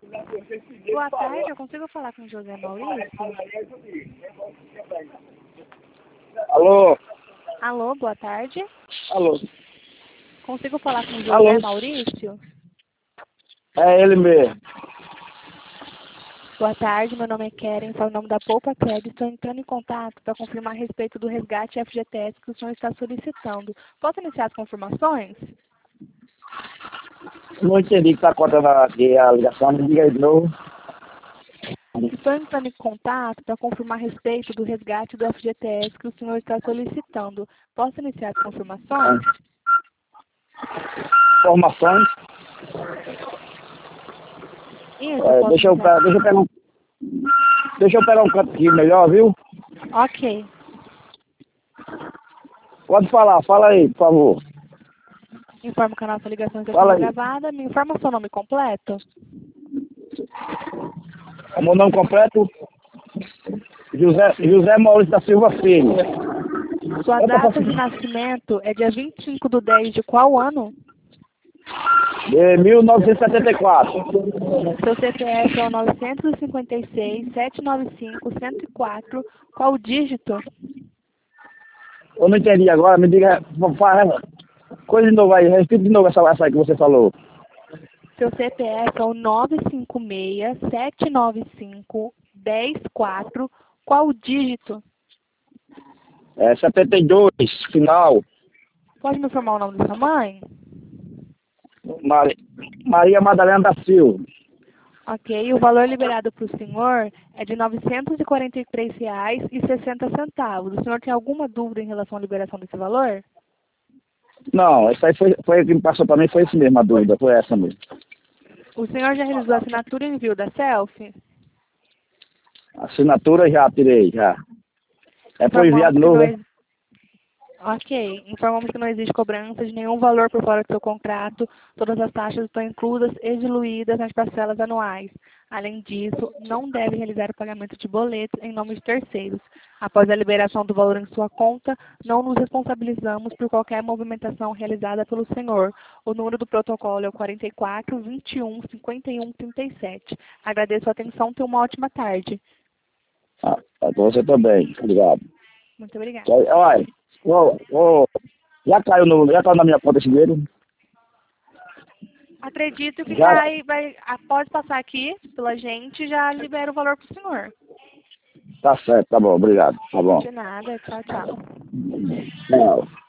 Boa tarde, eu consigo falar com o José Maurício? Alô? Alô, boa tarde. Alô? Consigo falar com o José Alô? Maurício? É ele mesmo. Boa tarde, meu nome é Keren, falo o nome da Poupa Crédito. Estou entrando em contato para confirmar a respeito do resgate FGTS que o senhor está solicitando. Posso iniciar as confirmações? Não entendi que está cortando aqui a ligação, me diga aí de novo. Estou entrando em contato para confirmar a respeito do resgate do FGTS que o senhor está solicitando. Posso iniciar as confirmações? Informações. Isso, posso Deixa eu iniciar? pegar um canto aqui melhor, viu? Ok. Pode falar, fala aí, por favor. Informo que a nossa ligação está Fala sendo aí. gravada. Me informa o seu nome completo? O meu nome completo? José Maurício da Silva Filho. Sua data de nascimento é dia 25/10 de qual ano? De 1974. Seu CPF é o 956-795-104. Qual o dígito? Eu não entendi agora, me diga, fala coisa de novo aí, repita de novo essa aí que você falou. Seu CPF é o 956-795-104. Qual o dígito? É 72, final. Pode me informar o nome da sua mãe? Maria Madalena da Silva. Ok, o valor liberado para o senhor é de R$ 943,60. O senhor tem alguma dúvida em relação à liberação desse valor? Não, essa aí foi que me passou para mim, foi isso mesmo, a dúvida, foi essa mesmo. O senhor já realizou a assinatura e envio da selfie? Assinatura já tirei, já. É pro enviar Informamos de que novo, não né? Ok, informamos que não existe cobrança de nenhum valor por fora do seu contrato. Todas as taxas estão inclusas e diluídas nas parcelas anuais. Além disso, não deve realizar o pagamento de boletos em nome de terceiros. Após a liberação do valor em sua conta, não nos responsabilizamos por qualquer movimentação realizada pelo senhor. O número do protocolo é o 44 21 51 37. Agradeço a atenção e tenha uma ótima tarde. Ah, pra você também, obrigado. Muito obrigada. Olha, já caiu na minha conta esse dinheiro? Acredito que Já, pode passar aqui pela gente e já libera o valor para o senhor. tá certo, tá bom, obrigado, tá bom. De nada, tchau, tchau. Tchau.